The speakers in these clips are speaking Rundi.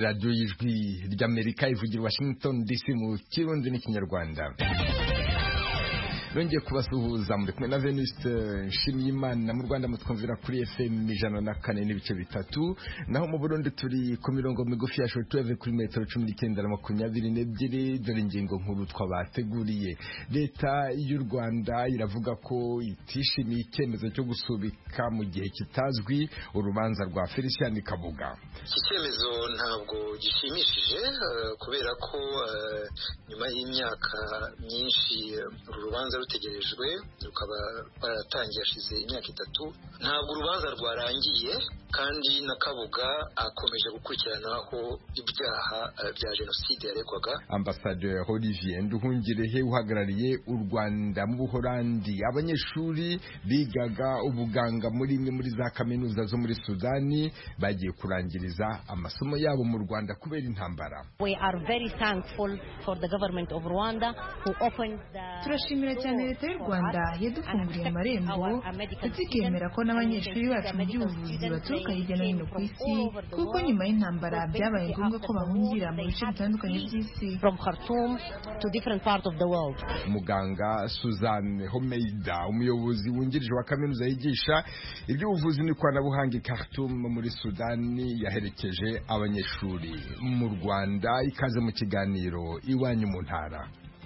radiyo y'ijwi ry'Amerika ivugira Washington DC mu kirundi n'ikinyarwanda. Nongeye kubasuhuza muri kumwe na Venuste Nshimiyimana. Mu Rwanda mutwumvira kuri FM 104.3, naho mu Burundi turi ku mirongo migufi ya shortwave kuri metero 19.22. Dore ingingo nkuru twabateguriye. Leta y'u Rwanda iravuga ko itishimiye icyemezo cyo gusubika mu gihe kitazwi urubanza rwa Felicien Kabuga. Iki cyemezo ntabwo gishimishije kubera ko nyuma y'imyaka myinshi urubanza rutegerejwe rukaba baratangiye ashize imyaka 3, ntabwo urubanza rwarangiye kandi na Kabuga akomeje gukurikiranaho ibyaha bya jenoside yaregwaga. Ambassadeur Olivier Nduhungirehe uhagarariye u Rwanda mu Buholandi, abanyeshuri bigaga ubuganga muri imwe muri za kaminuza zo muri Sudani bagiye kurangiriza amasomo yabo mu Rwanda kubera intambara. We are very thankful for the government of Rwanda who opened the Turashimira cyane leta y'u Rwanda yadufunguriye amarembo ndetse ikemera ko n'abanyeshuri bacu mu by'ubuvuzi baturuka hirya no hino ku isi, kuko nyuma y'intambara byabaye ngombwa ko bahungira mu bice bitandukanye by'isi. From Khartoum to different parts of the world. Muganga Suzanne Homeida, umuyobozi wungirije wa kaminuza yigisha iby'ubuvuzi n'ikoranabuhanga i Khartoum muri Sudani, yaherekeje abanyeshuri mu Rwanda. Ikaze mu kiganiro Iwanyu mu Ntara.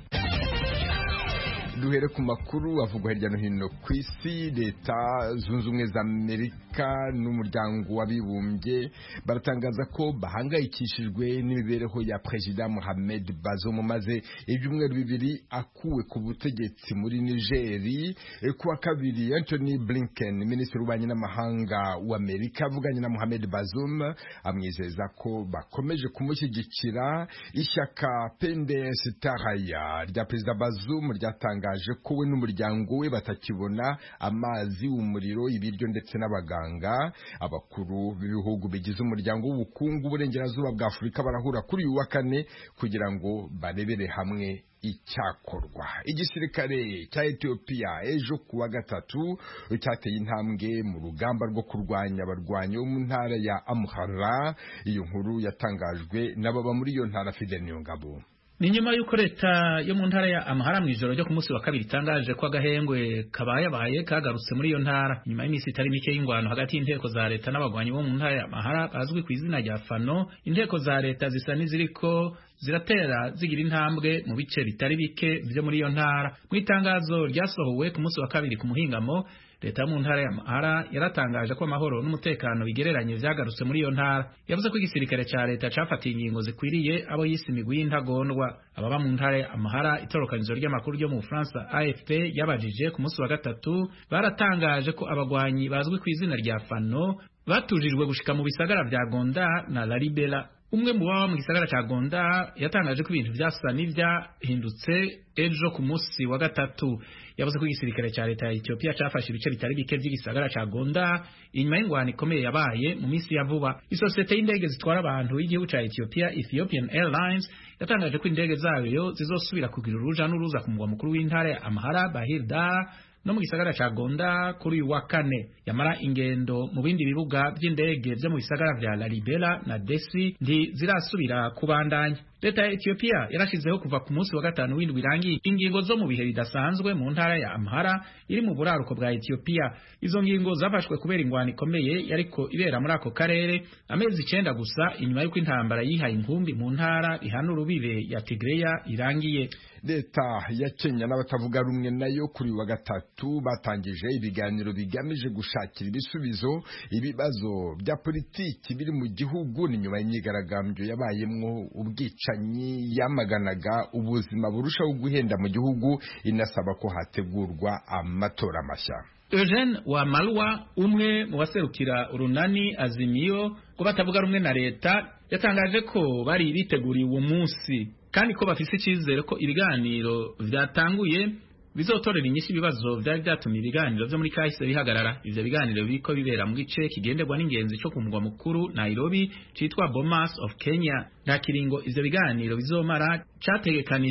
Duhere ku makuru avugwa hirya no hino ku isi. Leta zunze ubumwe za Amerika n'umuryango w'abibumbye baratangaza ko bahangayikishijwe n'imibereho ya Perezida Mohamed Bazoum maze ibyumweru bibiri akuwe ku butegetsi muri Nigeri. Kuwa kabiri Anthony Blinken, minisitiri w'ububanyi n'amahanga w'Amerika, avuganye na Mohamed Bazoum amwizeza ko bakomeje kumushyigikira. Ishyaka PNDS Taraya rya Perezida Bazoum ryatanga ko we n'umuryango we batakibona amazi, umuriro, ibiryo ndetse n'abaganga. Abakuru b'ibihugu bigize umuryango w'ubukungu burengerazuba bwa Afurika barahura kuri uyu wa kane kugira ngo barebere hamwe icyakorwa. Igisirikare cya Ethiopia ejo kuwa gatatu cyateye intambwe mu rugamba rwo kurwanya abarwanyi bo mu ntara ya Amhara. Iyo nkuru yatangajwe n'ababa muri iyo ntara. Fidel Niyongabo. Ni nyuma y'uko leta yo mu ntara ya Amhara mu ijoro ryo ku munsi wa kabiri itangaje ko agahengwe kabaye kagarutse muri iyo ntara nyuma y'iminsi itari mike y'ingwano hagati y'inteko za leta n'abagwanyi bo mu ntara ya Amhara bazwi ku izina rya Fano. Inteko za leta zisa n'iziriko ziratera zigira intambwe mu bice bitari bike byo muri iyo ntara. Mu itangazo ryasohowe ku munsi wa kabiri ku muhingamo, leta mu ntara ya Amhara yaratangaje ko amahoro n'umutekano bigereranye vyagarutse muri iyo ntara. Yavuze ko igisirikare ca leta cafatiye ingingo zikwiriye abo yise imigwi y'intagondwa. Ababa mu ntara ya Amhara, itorokanizo ry'amakuru ryo mu Faransa AFP yabajije ku munsi wa gatatu, baratangaje ko abagwanyi bazwi ku izina rya Fano batujijwe gushika mu bisagara vya Gondar na Lalibela. Umwe mu baba mu gisagara ca Gondar yatangaje ko ibintu vyasa n'ivyahindutse ejo ku munsi wa gatatu. Yavuze ko igisirikare ca leta ya Ethiopia cafashe ibice bitari bike by'igisagara ca Gondar inyuma y'ingwano ikomeye yabaye mu minsi ya vuba. Isosiyete y'indege zitwara abantu y'igihugu ca Ethiopia, Ethiopian Airlines, yatangaje ko indege zayo zizosubira kugira uruja n'uruza ku mugwa mukuru w'intara ya Amhara, Bahir Dar, no mu gisagara ca Gondar kuri uyu wa kane. Yamara ingendo mu bindi bibuga by'indege byo mu bisagara vya Lalibela na Dessie zirasubira kubandanya. Leta ya Ethiopia yarashizeho kuva ku munsi wa gatanu w'indwi irangiye ingingo zo mu bihe bidasanzwe mu ntara ya Amhara iri mu buraruko bwa Ethiopia. Izo ngingo zafashwe kubera ingwano ikomeye yariko ibera muri ako karere amezi 9 gusa inyuma y'uko intambara yihaye inkumbi mu ntara ihana urubibe ya Tigreya irangiye. Leta ya Kenya n'abatavuga rumwe nayo kuri wa gatatu batangije ibiganiro bigamije gushakira ibisubizo ibibazo bya politiki biri mu gihugu. Ni nyuma y'imyigaragambyo yabayemwo ubwicanyi yamaganaga ubuzima burushaho guhenda mu gihugu, inasaba ko hategurwa amatora mashya. Eugene Wamalwa, umwe mu baserukira urunani Azimio ko batavuga rumwe na leta, yatangaje ko bari biteguriye uwo munsi kandi ko bafise icyizere ko ibiganiro vyatanguye bizotorera inyinshi ibibazo byari byatumye ibiganiro byo muri kahise bihagarara. Ivyo biganiro biriko bibera mu gice kigenderwa n'ingenzi cyo ku mugwa mukuru Nairobi citwa Bomas of Kenya. Nta kiringo ivyo biganiro bizomara categekanijwe.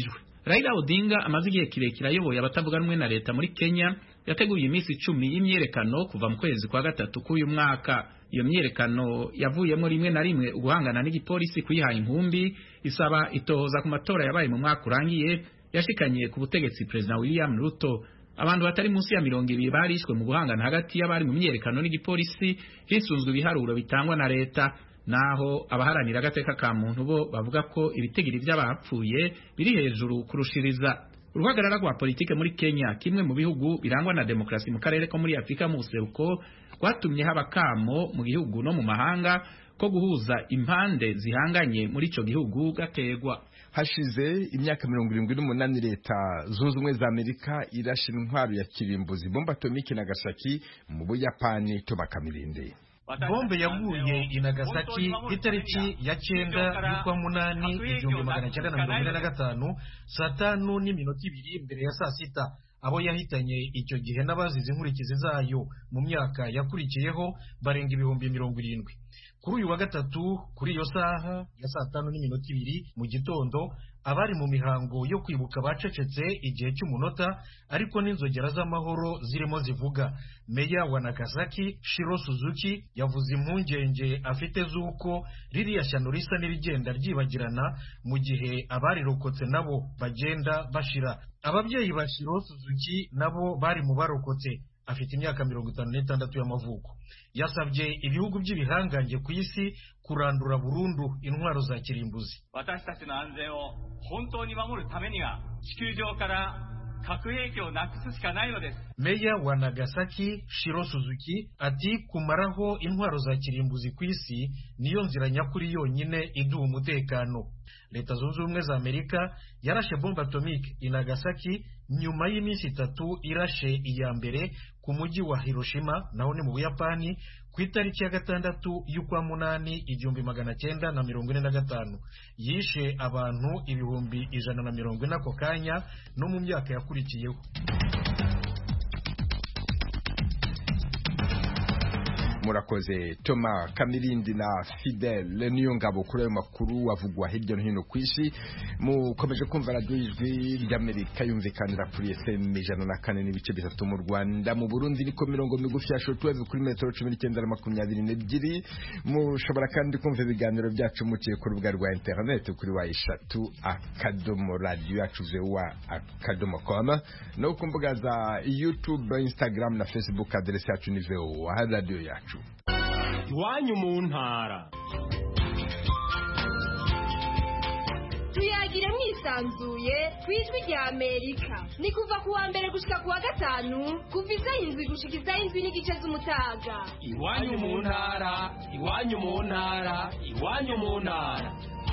Raila Odinga amaze igihe kirekire ayoboye abatavuga rumwe na leta muri Kenya yateguye iminsi 10 y'imyerekano kuva mu kwezi kwa gatatu k'uyu mwaka. Iyo myerekano yavuyemo rimwe na rimwe uguhangana n'igipolisi kuyihaye inkumbi isaba itohoza ku matora yabaye mu mwaka urangiye yashikanye ku butegetsi President William Ruto. Abantu batari munsi ya 200 barishwe mu guhangana hagati y'abari mu myerekano n'igipolisi hisunzwe ibiharuro bitangwa na leta, naho abaharanira agateka ka muntu bo bavuga ko ibitegiro by'abapfuye biri hejuru kurushiriza. Uruhagarara rwa politike muri Kenya, kimwe mu bihugu birangwa na demokrasi mu karere ko muri Afrika mu buseruko, rwatumye haba kamo mu gihugu no mu mahanga ko guhuza impande zihanganye muri ico gihugu gategwa. Hashize imyaka 78 leta zunze ubumwe za Amerika irashira intwaro ya kirimbuzi bomba atomike Nagasaki mu Buyapani. Tobakamilinde. Bombe yaguye i Nagasaki itariki ya 9 y'ukwa munani 1945 saa 5:02 mbere ya saa 6. Abo yahitanye icyo gihe n'abazize inkurikizi zayo mu myaka yakurikiyeho barenga 70,000. Kuri uyu wa gatatu kuri iyo saha ya saa 5:02 mu gitondo abari mu mihango yo kwibuka bacecetse igihe cy'umunota, ariko n'inzogera z'amahoro zirimo zivuga. Meya wa Nagasaki Shiro Suzuki yavuze impungenge afite z'uko ririya shyano risa n'irigenda ryibagirana mu gihe abarirokotse nabo bagenda bashira. Ababyeyi ba Shiro Suzuki nabo bari mu barokotse. Afite imyaka 56 y'amavuko. Yasabye ibihugu by'ibihangange ku isi kurandura burundu intwaro za kirimbuzi. Meya wa Nagasaki Shiro Suzuki ati kumaraho intwaro za kirimbuzi ku isi niyo nzira nyakuri yonyine iduha umutekano. Leta zunze ubumwe za Amerika yarashe bomba atomique i Nagasaki nyuma y'iminsi 3 irashe iya mbere ku mujyi wa Hiroshima naho ni mu Buyapani ku itariki ya 6 y'ukwa munani 1945. Yishe abantu 140 ako kanya no mu myaka yakurikiyeho. Murakoze Toma Kamilindi na Fidel niyo ngabo kuri ayo makuru avugwa hirya no hino ku isi. Mukomeje kumva radio ijwi ry'Amerika yumvikanira kuri FM 104.3 mu Rwanda. Mu Burundi niko mirongo migufi ya shortwave kuri metero 1922. Mushobora kandi kumva ibiganiro byacu muciye ku rubuga rwa internet kuri wa3.radio@voa.com no ku mbuga za YouTube, Instagram na Facebook. Adresse yacu ni VOA radio yacu. Iwanyu mu ntara. Tuyagire mwisanzuye kwijwi rya Amerika. Ni kuva kuwa mbere gushika kuwa gatanu, kuva izayindwi gushika izayindwi n'igice z'umutaga. Iwanyu mu ntara, iwanyu mu ntara, iwanyu mu ntara.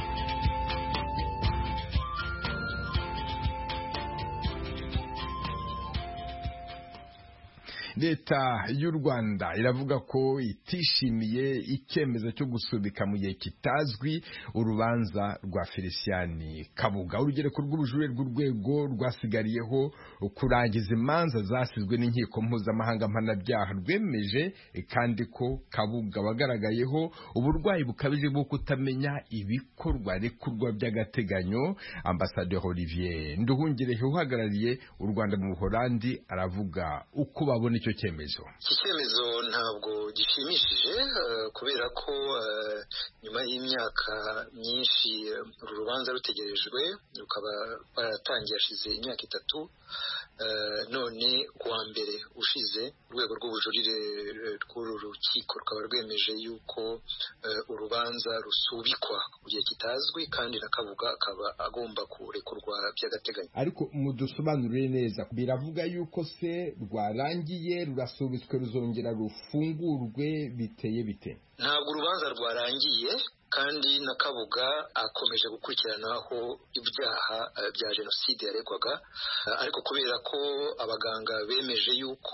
Leta y'u Rwanda iravuga ko itishimiye icyemezo cyo gusubika mu gihe kitazwi urubanza rwa Feliciani Kabuga. Urugereko rw'ubujurire rw'urwego rwasigariyeho kurangiza imanza zasizwe n'inkiko mpuzamahanga mpanabyaha rwemeje kandi ko Kabuga wagaragayeho uburwayi bukabije bwo kutamenya ibikorwa rekurwa by'agateganyo. Ambassadeur Olivier Nduhungirehe uhagarariye u Rwanda mu Buholandi aravuga uko babona icyo cyemezo. Iki cyemezo ntabwo gishimishije kubera ko nyuma y'imyaka myinshi uru rubanza rutegerejwe rukaba baratangiye hashize imyaka 3 none kuwa mbere ushize urwego rw'ubujurire rw'uru rukiko rukaba rwemeje yuko urubanza rusubikwa mu gihe kitazwi kandi na Kabuga akaba agomba kurekurwa by'agateganyo. Ariko mudusobanurire neza, biravuga yuko se rwarangiye rurasubitswe ruzongera rufungurwe biteye bite? Ntabwo urubanza rwarangiye kandi na Kabuga akomeje gukurikiranaho ibyaha bya jenoside yaregwaga, ariko kubera ko abaganga bemeje yuko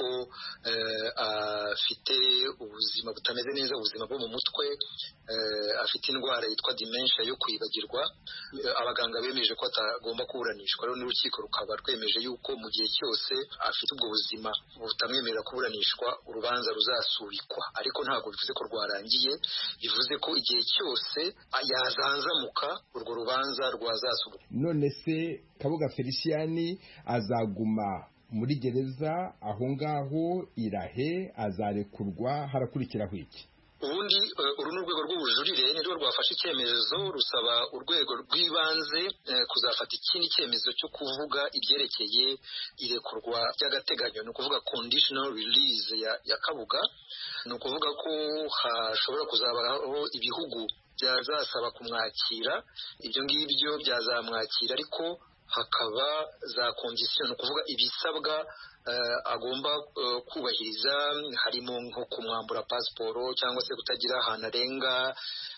afite ubuzima butameze neza, ubuzima bwo mu mutwe, afite indwara yitwa dementia yo kwibagirwa, abaganga bemeje ko atagomba kuburanishwa. Rero n'urukiko rukaba rwemeje yuko mu gihe cyose afite ubwo buzima butamwemerera kuburanishwa urubanza ruzasubikwa, ariko ntabwo bivuze ko rwarangiye, bivuze ko igihe cyose yose yazanzamuka urwo rubanza rwazasubwa. None se Kabuga Felicien azaguma muri gereza aho ngaho irahe, azarekurwa, harakurikiraho iki? Ubundi uru ni urwego rw'ubujurire nirwo rwafashe icyemezo rusaba urwego rw'ibanze kuzafata ikindi cyemezo cyo kuvuga ibyerekeye irekurwa ry'agateganyo, ni ukuvuga conditional release ya Kabuga. Ni ukuvuga ko hashobora kuzabaho ibihugu byazasaba kumwakira, ibyo ngibyo byazamwakira ariko hakaba za condition, ni ukuvuga ibisabwa agomba kubahiriza, harimo nko kumwambura pasiporo cyangwa se kutagira ahantu arenga,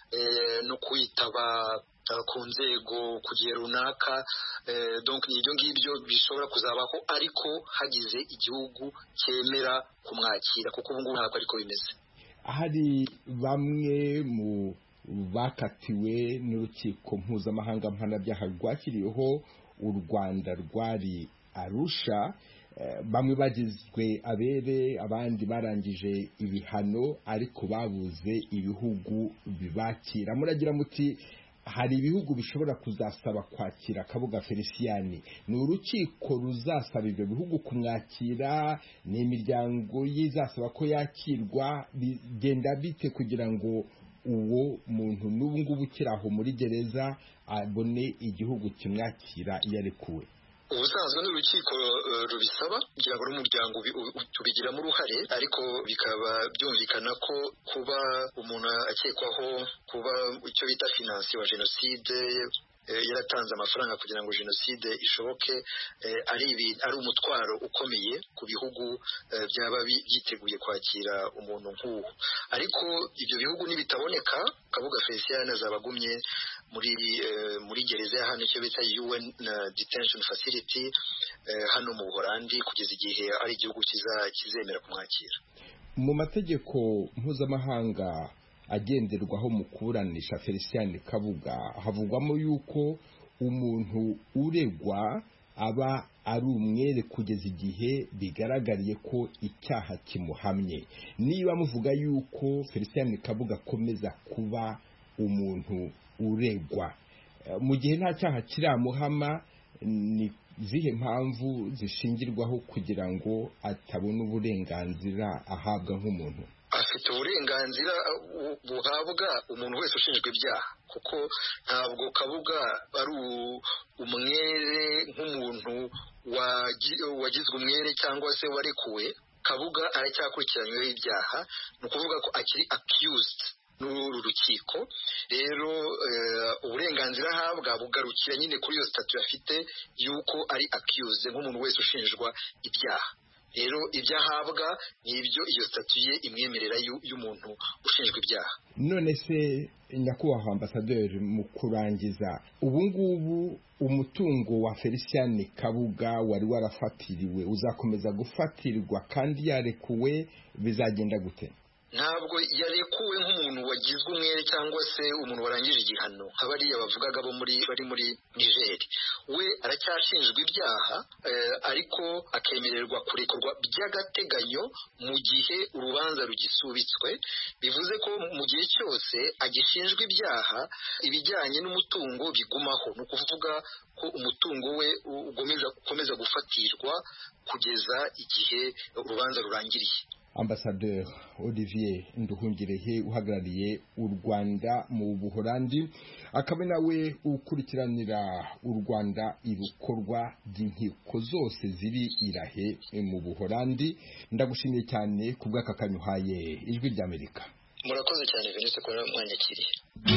no kwitaba ku nzego ku gihe runaka. Donc ni ibyo ngibyo bishobora kuzabaho ariko hagize igihugu cyemera kumwakira, kuko ubu ngubu ntabwo ariko bimeze. Hari bamwe mu bakatiwe n'urukiko mpuzamahanga mpanabyaha rwashyiriweho u Rwanda rwari Arusha, bamwe bagizwe abere, abandi barangije ibihano ariko babuze ibihugu bibakira. Muragira muti hari ibihugu bishobora kuzasaba kwakira Kabuga Felicien, ni urukiko ruzasaba ibyo bihugu kumwakira, ni imiryango yizasaba ko yakirwa, bigenda bite kugira ngo uwo muntu n'ubu ngubu kiraho muri gereza abone igihugu kimwakira iyo arekuwe? Ubusanzwe n'urukiko rubisaba kugira ngo n'umuryango tubigiramo uruhare, ariko bikaba byumvikana ko kuba umuntu akekwaho kuba icyo bita finansi wa jenoside, yaratanze amafaranga kugira ngo jenoside ishoboke, ari umutwaro ukomeye ku bihugu byaba byiteguye kwakira umuntu nk'uwo. Ariko ibyo bihugu nibitaboneka, Kabuga Felicien azabagumye muri gereza ya hano, icyo bita UN Detention Facility hano mu Buholandi, kugeza igihe ari igihugu kizemera kumwakira. Mu mategeko mpuzamahanga agenderwaho mu kuburanisha Felicien Kabuga havugwamo yuko umuntu uregwa aba ari umwere kugeza igihe bigaragariye ko icyaha kimuhamye. Niba muvuga yuko Felicien Kabuga akomeza kuba umuntu uregwa mu gihe nta cyaha kiramuhama, ni zihe mpamvu zishingirwaho kugira ngo atabona uburenganzira ahabwa nk'umuntu? Afite uburenganzira buhabwa umuntu wese ushinjwa ibyaha, kuko ntabwo Kabuga ari umwere nk'umuntu wagizwe umwere cyangwa se warekuwe. Kabuga aracyakurikiranyweho ibyaha, ni ukuvuga ko akiri accused n'uru rukiko. Rero uburenganzira ahabwa bugarukira nyine kuri iyo statut afite yuko ari accused nk'umuntu wese ushinjwa ibyaha. Rero ibyo ahabwa ni ibyo iyo statut ye imwemerera y'umuntu ushinjwa ibyaha. None se nyakubahwa ambasaderi, mu kurangiza, ubu ngubu umutungo wa Felicien Kabuga wari warafatiriwe uzakomeza gufatirwa kandi yarekuwe, bizagenda gute? Ntabwo yarekuwe nk'umuntu wagizwe umwere cyangwa se umuntu warangije igihano nk'abariya bavugaga bari muri Niger. We aracyashinjwa ibyaha, ariko akemererwa kurekurwa by'agateganyo mu gihe urubanza rugisubitswe. Bivuze ko mu gihe cyose agishinjwa ibyaha, ibijyanye n'umutungo bigumaho. Ni ukuvuga ko umutungo we ukomeza gufatirwa kugeza igihe urubanza rurangiriye. Ambassadeur Olivier Nduhungirehe uhagarariye u Rwanda mu Buholandi, akaba nawe ukurikiranira u Rwanda ibikorwa by'inkiko zose ziri irahe mu Buholandi, ndagushimiye cyane kubw'aka kanyuhaye Ijwi ry'Amerika. Murakoze cyane Venise ko mwanyakiriye.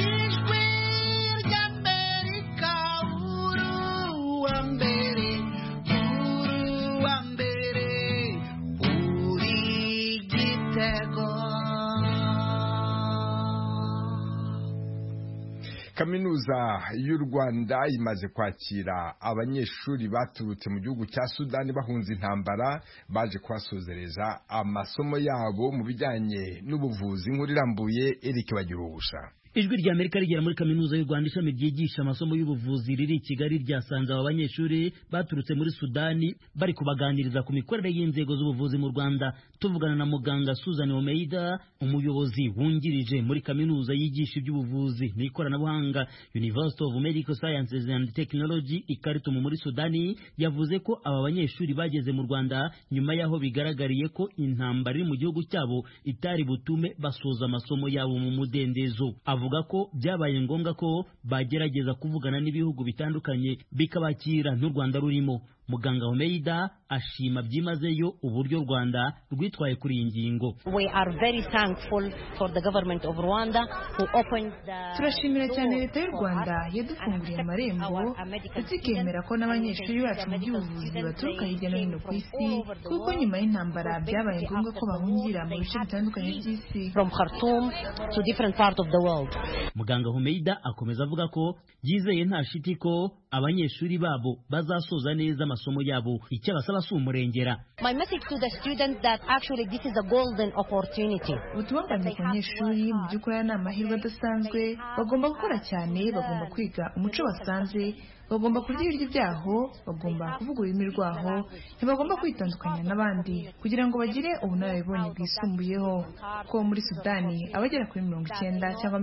Kaminuza y'u Rwanda imaze kwakira abanyeshuri baturutse mu gihugu cya Sudani bahunze intambara, baje kwasozereza amasomo yabo mu bijyanye n'ubuvuzi. Nkuru irambuye Eric Bagiruhusha. Ijwi rya Amerika rigera muri kaminuza y'u Rwanda ishami ryigisha amasomo y'ubuvuzi riri i Kigali ryasanze aba banyeshuri baturutse muri Sudani bari kubaganiriza ku mikorere y'inzego z'ubuvuzi mu Rwanda. Tuvugana na muganga Susan Omeida, umuyobozi wungirije muri kaminuza yigisha iby'ubuvuzi n'ikoranabuhanga University of Medical Sciences and Technology i Khartoum muri Sudani, yavuze ko aba banyeshuri bageze mu Rwanda nyuma yaho bigaragariye ko intambara iri mu gihugu cyabo itari butume basoza amasomo yabo mu mudendezo. Avuga ko byabaye ngombwa ko bagerageza kuvugana n'ibihugu bitandukanye bikabakira n'u Rwanda rurimo. Muganga Omeida ashima byimazeyo uburyo Rwanda rwitwaye kuri iyi ngingo. We are very thankful for the government of Rwanda who opened the Turashimira cyane leta y'u Rwanda yadufunguriye amarembo ndetse ikemera ko n'abanyeshuri bacu mu by'ubuvuzi baturuka hirya no hino ku isi, kuko nyuma y'intambara byabaye ngombwa ko bahungira mu bice bitandukanye by'isi. From Khartoum to different part of the world. Muganga Omeida akomeza avuga ko yizeye nta shiti ko abanyeshuri babo bazasoza neza amasomo yabo, icyo basaba si umurengera. My message to the students that actually this is a golden opportunity. Ubutumwa bwanjye ku banyeshuri mu by'ukuri ni amahirwe adasanzwe, bagomba gukora cyane, bagomba kwiga umuco basanze, bagomba kurya ibiryo byaho, bagomba kuvuga ururimi rwaho, ntibagomba kwitandukanya n'abandi kugira ngo bagire ubunararibonye bwisumbuyeho. Ko muri Sudani abagera kuri 90 cyangwa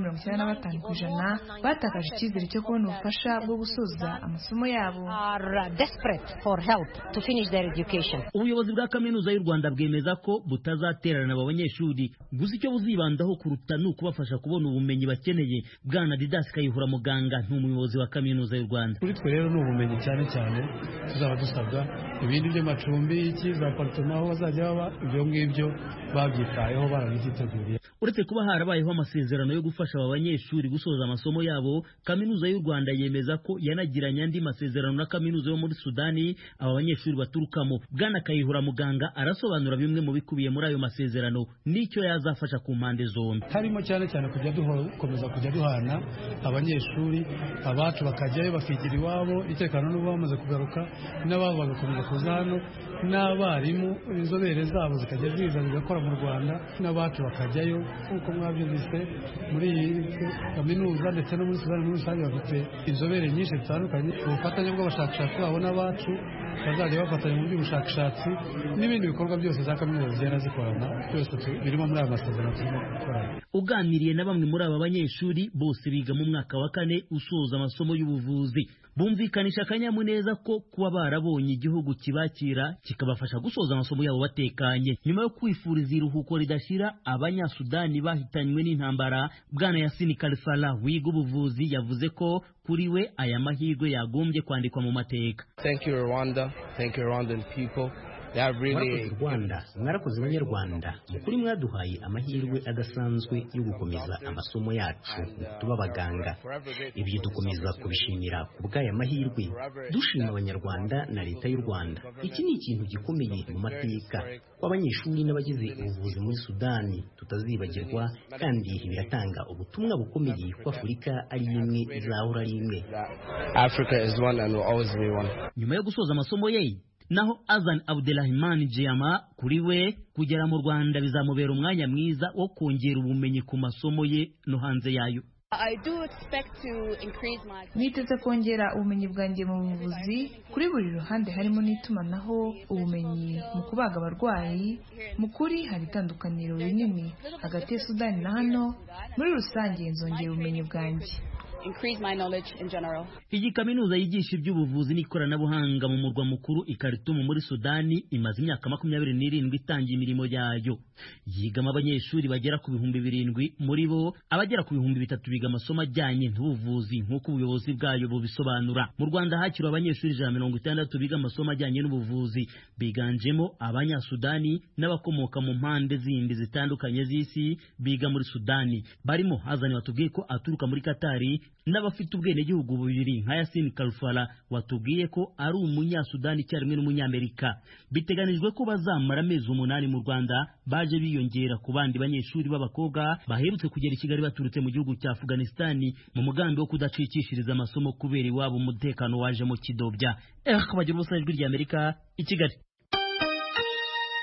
95% batakaje icyizere cyo kubona ubufasha bwo gusoza amasomo yabo. Are desperate for help to finish their education. Ubuyobozi bwa kaminuza y'u Rwanda bwemeza ko butazatererana aba banyeshuri, gusa icyo buzibandaho kuruta ni ukubafasha kubona ubumenyi bakeneye. Bwana Didas Kayihura muganga n'umuyobozi wa kaminuza y'u Rwanda. Twe rero ni ubumenyi cyane cyane tuzaba dusabwa, ibindi by'amacumbi iki za apartment aho bazajya baba, ibyo ngibyo babyitayeho barabyiteguriye. Uretse kuba harabayeho amasezerano yo gufasha aba banyeshuri gusoza amasomo yabo, kaminuza y'u Rwanda yemeza ko yanagiranye andi masezerano na kaminuza yo muri Sudani aba banyeshuri baturukamo. Bwana Kayihura muganga arasobanura bimwe mu bikubiye muri ayo masezerano n'icyo yazafasha ku mpande zombi. Harimo cyane cyane kujya dukomeza kujya duhana abanyeshuri abacu bakajyayo bakigira iwabo, itekano n'ubu bamaze kugaruka, n'ababo bagakomeza kuza hano, n'abarimu inzobere zabo zikajya ziza zigakora mu Rwanda, n'abacu bakajyayo nk'uko mwabyumvise muri iyi kaminuza ndetse no muri Sudani muri rusange bafite inzobere nyinshi zitandukanye. Ubufatanye bw'abashakashatsi babo n'abacu bazajya bafatanya mu by'ubushakashatsi n'ibindi bikorwa byose za kaminuza zigenda zikorana, byose birimo muri aya masezerano turimo gukorana. Uganiriye na bamwe muri aba banyeshuri bose biga mu mwaka wa 4 usoza amasomo y'ubuvuzi, bumvikanisha akanyamuneza ko kuba barabonye igihugu kibakira kikabafasha gusoza amasomo yabo batekanye. Nyuma yo kwifuriza iruhuko ridashira abanyasudani bahitanywe n'intambara, Bwana Yasin Kalifala wiga ubuvuzi yavuze ko kuri we aya mahirwe yagombye kwandikwa mu mateka. Thank you Rwanda, thank you Rwandan people. Mwarakoze Rwanda, mwarakoze Abanyarwanda, mukuri mwaduhaye amahirwe adasanzwe yo gukomeza amasomo yacu tuba abaganga. Ibyo dukomeza kubishimira ku bw'aya mahirwe, dushima Abanyarwanda na leta y'u Rwanda. Iki ni ikintu gikomeye mu mateka kw'abanyeshuri n'abagize ubuvuzi muri Sudani tutazibagirwa, kandi biratanga ubutumwa bukomeye ko Afurika ari imwe izahora ari imwe. Africa is one and will always be one. Nyuma yo gusoza amasomo ye, naho Azan Abdelrahman Jiyama kuri we kugera mu Rwanda bizamubera umwanya mwiza wo kongera ubumenyi ku masomo ye no hanze yayo. Niteze kongera ubumenyi bwanjye mu buvuzi kuri buri ruhande, harimo n'itumanaho, ubumenyi mu kubaga abarwayi. Mu kuri hari itandukaniro rinini hagati ya Sudani na hano. Muri rusange nzongera ubumenyi bwanjye. Increase my knowledge in general. Iyi kaminuza yigisha iby'ubuvuzi n'ikoranabuhanga mu murwa mukuru i Khartoum muri Sudani imaze imyaka 27 itangiye imirimo yayo. Yigamo abanyeshuri bagera ku 7,000, muri bo abagera ku 3,000 biga amasomo ajyanye n'ubuvuzi nk'uko ubuyobozi bwayo bubisobanura. Mu Rwanda hakiriwe abanyeshuri 160 biga amasomo ajyanye n'ubuvuzi, biganjemo abanyasudani n'abakomoka mu mpande zindi zitandukanye z'isi biga muri Sudani. Barimo Hazani watubwiye ko aturuka muri Katari, n'abafite ubwenegihugu bubiri nka Yasin Kalifala watubwiye ko ari umunyasudani cyarimwe n'umunyamerika. Biteganijwe ko bazamara amezi 8 mu Rwanda, baje biyongera ku bandi banyeshuri b'abakobwa baherutse kugera i Kigali baturutse mu gihugu cya Afghanistan mu mugambi wo kudacikishiriza amasomo kubera iwabo umutekano waje mu kidobya. Bagira ubusa ijwi ry'Amerika i Kigali.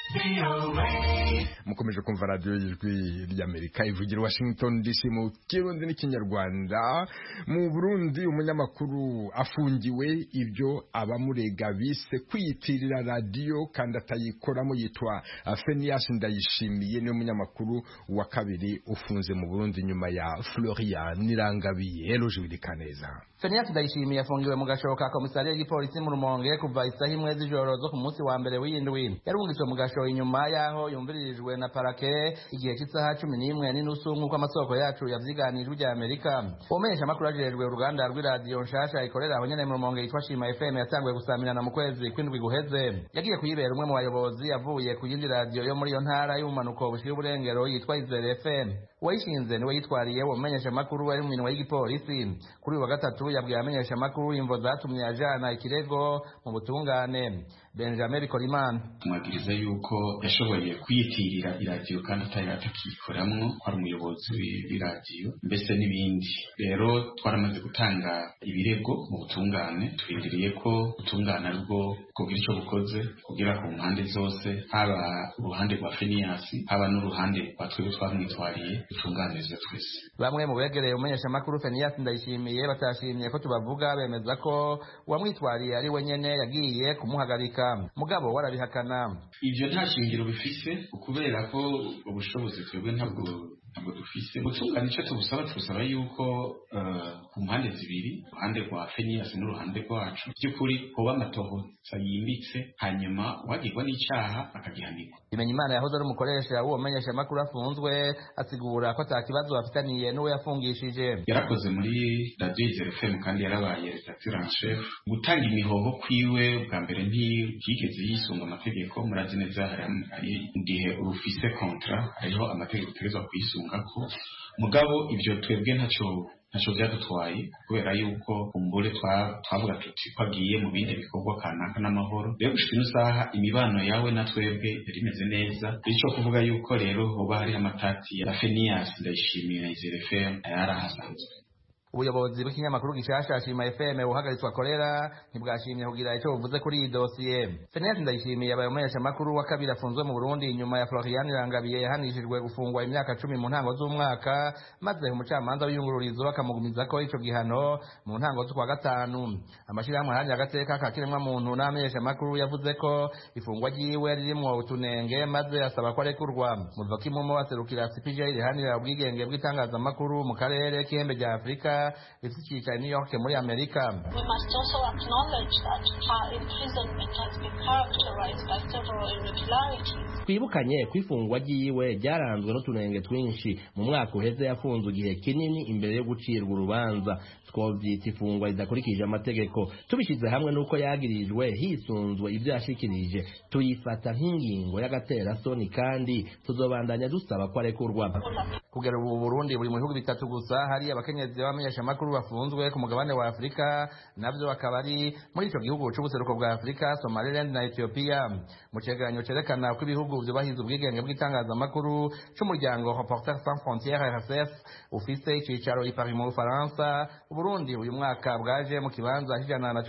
mukomeje kumva radiyo y'ijwi ry'Amerika ivugira Washington DC mu kirundi n'ikinyarwanda. Mu Burundi umunyamakuru afungiwe ibyo abamurega bise kwiyitirira radiyo kandi atayikoramo yitwa Fenias Ndayishimiye, niwe munyamakuru wa kabiri ufunze mu Burundi nyuma ya Florian Nirangabiye. Eloge Wirikaneza. Fenias Ndayishimiye afungiwe mu gasho ka komisariya y'igipolisi mu Rumonge kuva isaha imwe z'ijoro zo ku munsi wa mbere w'indwi. Yarungitswe mu gasho inyuma yaho yumviririjwe na parake igihe cy'isaha 11:30 nk'uko amasoko yacu yavyiganijwe rya Amerika. Umenyesha amakuru ajejwe uruganda rw'iradiyo nshasha ikorera aho nyene mu Rumonge yitwa Shima FM yatanguye gusamirana mu kwezi kw'indwi guheze. Yagiye kuyibera umwe mu bayobozi avuye ku yindi radiyo yo muri iyo ntara y'umanuko bushira uburengero yitwa Izere FM. Uwayishinze niwe yitwariye umenyesha amakuru ari mu minwe y'igipolisi. Kuri wa gatatu yabwiye amenyesha amakuru imvo zatumye ajana ikirego mu butungane. Benjamin Bikorimana tumwagiriza yuko yashoboye kwiyitirira iradiyo kandi atakikoramwo ko ari umuyobozi w'iradiyo mbese n'ibindi. Rero twaramaze gutanga ibirego mu butungane, turindiriye ko ubutungane aribwo kugira icyo bukoze kugira ku mpande zose, haba uruhande rwa Fenias haba n'uruhande rwa twebwe twamwitwariye butunganizwe twese. Bamwe mu begereye umenyesha amakuru Fenias Ndayishimiye batashimye ko tubavuga, bemeza ko uwamwitwariye ari we nyene yagiye kumuhagarika. Mugabo warabihakana. Ivyo nta shingiro bifise kubera ko ubushobozi twebwe ntabwo dufise. Ubutungane icyo tubusaba yuko ku mpande zibiri, uruhande rwa Fenias n'uruhande rwacu, by'ukuri hoba amatohoza yimbitse hanyuma uwagirwa n'icyaha akagihanirwa. Bimenyimana yahoze ari umukoresha w'uwo menyesha amakuru afunzwe asigura ko ata kibazo afitaniye n'uwo yafungishije. Yarakoze muri radiyo Izere FM kandi yarabaye redacteur en chef. Gutanga imihoho kwiwe bwa mbere ntigeze yisunga amategeko. Murazi neza hari igihe urufise kontra hariho amategeko utegerezwa kuyisunga ko. Mugabo ibyo twebwe ntacyo byadutwaye kubera yuko umbure twavuga tuti kwagiye mu bindi bikorwa kanaka n'amahoro. Rero gushika isaha imibano yawe na twebwe yari imeze neza. Icyo kuvuga yuko rero hoba hari amatati ya Fenias Ndayishimiye na Izere FM yarahasanzwe. Ubuyobozi bw'ikinyamakuru gishasha Shima FM buhagaritswe akorera ntibwashimye kugira icyo buvuze kuri iyi dosiye. Fenias Ndayishimiye yabaye umumenyesha amakuru wa kabiri afunzwe mu Burundi nyuma ya Florian Nirangabiye yahanishijwe gufungwa imyaka 10 mu ntango z'umwaka, maze umucamanza w'iyungururizo akamugumiza ko ico gihano mu ntango z'ukwa gatanu. Amashirahamwe ahandi agateka kakiremwa muntu n'amenyesha amakuru yavuze ko ifungwa ryiwe ririmwo utunenge, maze asaba ko arekurwa. Muzoki Mumo aserukira CPJ rihanira ubwigenge bw'itangazamakuru mu karere k'ihembe rya Afrika bifite New York muri Amerika. We must also acknowledge that her imprisonment has been characterized by several irregularities. Twibukanye kwifungwa ryiwe ryaranzwe n'utunenge twinshi. Mu mwaka uheze yafunzwe igihe kinini imbere yo gucirwa urubanza. Twovyita ifungwa ridakurikije amategeko. Tubishize hamwe nuko yagirijwe hisunzwe ibyo yashikirije, tuyifata nk'ingingo y'agaterasoni kandi tuzobandanya dusaba ko arekurwa. Kugera ubu Burundi buri mu bihugu bitatu gusa hari abakenyezi b'abamenyesha amakuru bafunzwe ku mugabane wa Afrika, navyo bakaba ari muri ico gihugu c'ubuseruko bwa Afrika, Somaliland na Ethiopia. Mu cegeranyo cerekana ko ibihugu vyubahiza ubwigenge bw'itangazamakuru c'umuryango Reporters Sans Frontières RSF ufise icicaro i Paris mu Bufaransa, Burundi uyu mwaka bwaje mu kibanza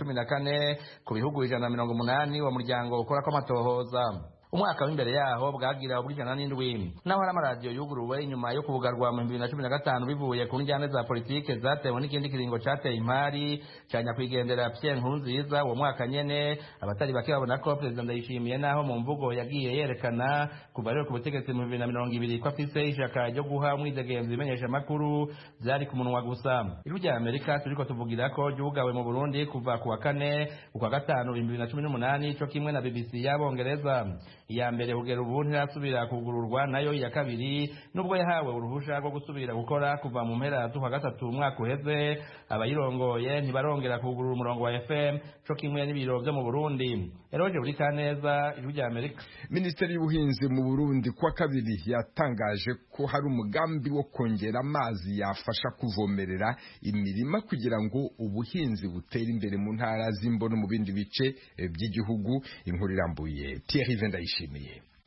114 ku bihugu 180 wa muryango ukora ko amatohoza. Umwaka w'imbere yaho bwagira ubujana n'indwi. Naho hari amaradiyo yuguruwe inyuma yo kubugarwa mu 2015 bivuye ku njyane za politike zatewe n'ikindi kiringo cateye impari cyanya kwigendera Pierre Nkurunziza. Uwo mwaka nyene abatari bake babona ko President Ndayishimiye naho mu mvugo yagiye yerekana kuva rero ku butegetsi mu 2020 ko afise ishaka ryo guha umwidegemvyi bimenyesha amakuru byari ku munwa gusa. Ijwi rya Amerika turiko tuvugira ko ryugawe mu Burundi kuva ku wa kane ukwa gatanu 2018 cyo kimwe na BBC y'Abongereza. Iya mbere kugera ubu ntirasubira kugururwa, nayo iya kabiri nubwo yahawe uruhusha rwo gusubira gukora kuva mu mpera z'ukwa gatatu umwaka uheze, abayirongoye ntibarongera kugurura umurongo wa FM cyo kimwe n'ibiro byo mu Burundi. Eroje buri kaneza, Ijwi rya Amerika. Minisiteri y'ubuhinzi mu Burundi kwa kabiri yatangaje ko hari umugambi wo kongera amazi yafasha kuvomerera imirima kugira ngo ubuhinzi butere imbere mu ntara z'imbo no mu bindi bice by'igihugu. Inkuru irambuye Thierry Vendayishimiye.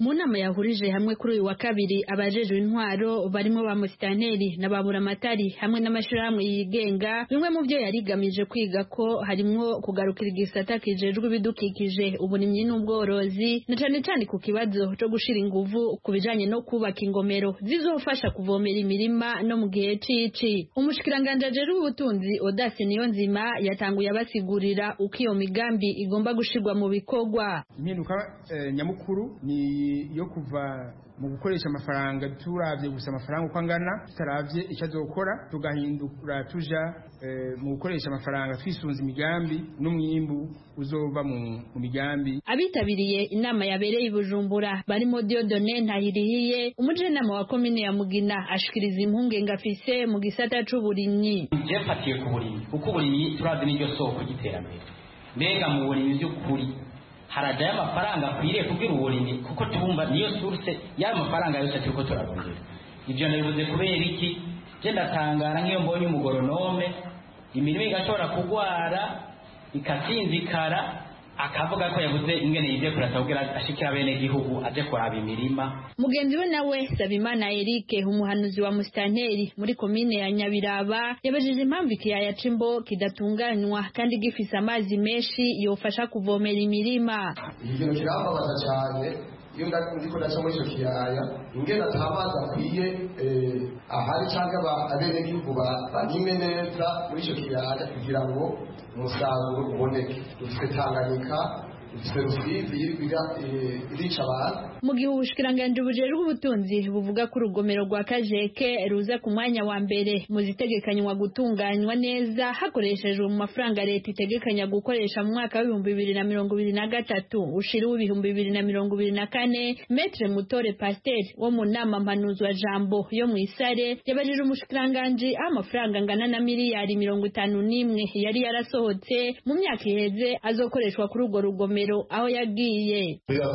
mu nama yahurije hamwe kuri uyu wa kabiri abajejwe intwaro barimo ba musitanteri na baburamatari hamwe n'amashirahamwe yigenga, bimwe mu byo yarigamije kwiga ko harimwo kugarukira igisata kijejwe ibidukikije, uburimyi n'ubworozi, na cane cane ku kibazo cyo gushira inguvu ku bijanye no kubaka ingomero zizofasha kuvomera imirima no mu gihe cici. Umushikiranganje ajejwe ubutunzi Audace Niyonzima yatanguye abasigurira uko iyo migambi igomba gushirwa mu bikorwa. Impinduka nyamukuru ni yo kuva mu gukoresha amafaranga turavye gusa amafaranga uko angana, tutaravye icyo azokora, tugahindura tuja mu gukoresha amafaranga twisunze imigambi n'umwimbu uzova mu migambi. Abitabiriye inama yabereye i Bujumbura barimo Dieudonné Ntahirihiye, umujenama wa komine ya Mugina, ashikiriza impungenge afise mu gisata c'uburimyi. Jefatiye ku burimyi, kuko uburimyi turazi n'iryo soko ry'iterambere. Mbega mu burimyi by'ukuri haraja amafaranga akwiriye kugira uburimyi, kuko tubumva niyo source y'amafaranga yose turiko turarondera. Ivyo nabivuze kubera iki? Je ndatangara nk'iyo mbonye umugoronome imirimo igashobora kugwara ikasinzikara, akavuga ko yabuze ingene yije kurasabwira ashikira bene gihugu aje kuraba imirima. Mugenzi we nawe Sabimana Eric, umuhanuzi wa musitanteri muri komine ya Nyabiraba, yabajije impamvu ikiyaya c'Imbo kidatunganywa kandi gifise amazi menshi yofasha kuvomera imirima. Ikintu kirambabaza cyane iyo ndiko ndaca muri ico kiyaya, ingene atamazi akwiye ahari cyangwa abenegihugu barime neza muri ico kiyaya kugira ngo umusaruro uboneke. Dufite Tanganyika, dufite Rusizi irica abantu. Mu gihe ubushikiranganje bujejwe ubutunzi buvuga ko urugomero rwa Kajeke ruza ku mwanya wa mbere mu zitegekanywa gutunganywa neza hakoreshejwe mu mafaranga leta itegekanya gukoresha mu mwaka wa 2023 ushira wa 2024, Maître Mutore Pasteur wo mu nama mpanuzwa jambo yo mu Isare yabajije umushikiranganje amafaranga angana na miliyari 51 yari yarasohotse mu myaka iheze azokoreshwa kuri urwo rugomero aho yagiye.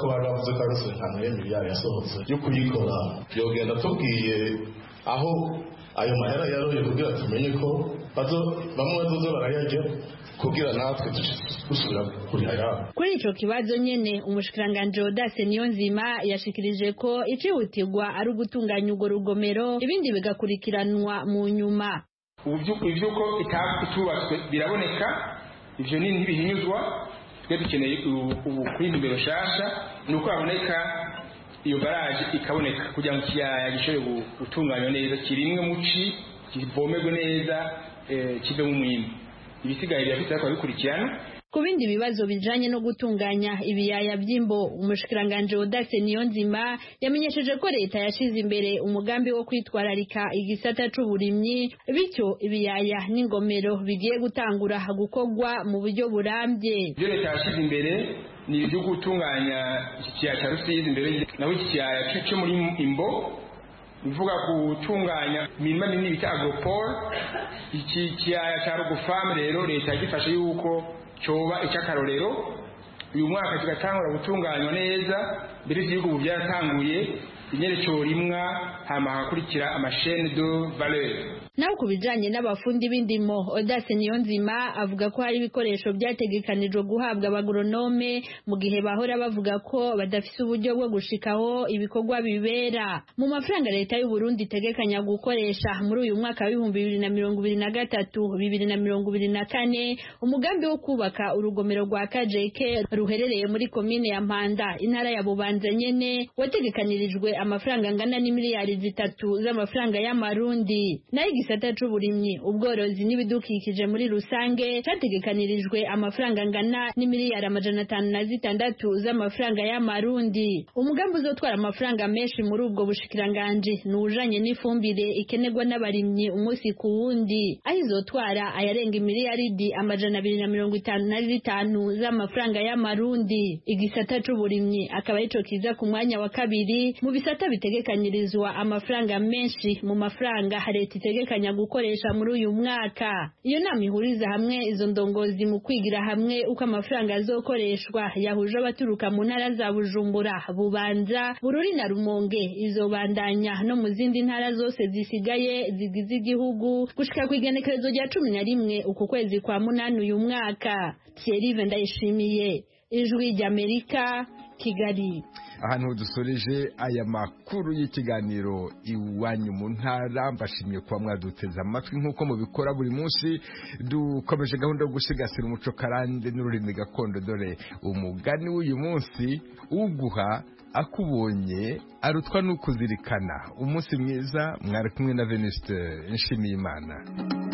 Miliyari yasohotse yo kubikora, yogenda tubwiye aho ayo mahera yaroye kugira tumenye ko bamwe bazoza barayarya kugira natwe dusubira kuri aya. Kuri ico kibazo nyene umushikiranganje Audace Niyonzima yashikirije ko icihutirwa ari ugutunganya urwo rugomero, ibindi bigakurikiranwa mu nyuma. Ivyo ko itubatswe biraboneka, ivyo ni ntibihinyuzwa. Twe dukeneye ubukwindubero shasha nuko haboneka iyo baraje ikaboneka kugira ngo kiyaya gishobore gutunganywa neza, kirimwe muci kivomerwe neza, kive mu mwimbu. Ibisigaye birafite ko bikurikirana. Ku bindi bibazo bijanye no gutunganya ibiyaya by'Imbo, umushikiranganje Audace Niyonzima yamenyesheje ko leta yashize imbere umugambi wo kwitwararika igisata c'uburimyi, bityo ibiyaya n'ingomero bigiye gutangura gukorwa mu buryo burambye. Ibyo leta yashize imbere ni ibyo gutunganya ikiyaya ca Rusizi imbere, naho ikiyaya cyo muri Imbo bivuga gutunganya imirima minini bita agropole. Iki kiyaya ca Rugufam rero leta yagifashe yuko cyoba icyakarorero, uyu mwaka kigatangura gutunganywa neza, mbere y'igihugu byaratanguye inyerekezo rimwa hama hakurikira amashene de valeur. Naho kubijanye n'abafundi b'indimo, Audace Niyonzima avuga ko hari ibikoresho byategekanijwe guhabwa abagoronome mu gihe bahora bavuga ko badafise uburyo bwo gushikaho ibikorwa bibera. Mu mafaranga leta y'u Burundi itegekanya gukoresha muri uyu mwaka wa 2023-2024, umugambi wo kubaka urugomero rwa Kajeke ruherereye muri komine ya Mpanda, intara ya Bubanza nyene, wategekanirijwe amafaranga angana n'imiliyari 3 z'amafaranga y'amarundi. Nayo igisata c'uburimyi, ubworozi n'ibidukikije muri rusange cyategekanirijwe amafaranga angana n'imiliyari 506 z'amafaranga y'amarundi. Umugambi uzotwara amafaranga menshi muri ubwo bushikiranganje n'ujanye n'ifumbire ikenerwa n'abarimyi umunsi ku wundi, aho izotwara ayarenga imiliyaridi 255 z'amafaranga y'amarundi. Igisata c'uburimyi akaba arico kiza ku mwanya wa kabiri mu bisata bitegekanyirizwa amafaranga menshi mu mafaranga leta itegekanya gukoresha muri uyu mwaka. Iyo nama ihuriza hamwe izo ndongozi mu kwigira hamwe uko amafaranga azokoreshwa yahuje abaturuka mu ntara za Bujumbura, Bubanza, Bururi na Rumonge, izobandanya no mu zindi ntara zose zisigaye zigize igihugu gushika ku igenekerezo rya 11 uku kwezi kwa munani uyu mwaka. Thierry Ndayishimiye, Ijwi ry'Amerika, Kigali. ahantu dusoreje aya makuru y'ikiganiro iwanyu mu ntara. Mbashimiye kuba mwaduteze amatwi nk'uko mubikora buri munsi. Dukomeje gahunda yo gusigasira umuco karande n'ururimi gakondo. Dore umugani w'uyu munsi: uguha akubonye arutwa n'ukuzirikana. Umunsi mwiza. Mwari kumwe na Venuste Nshimiyimana.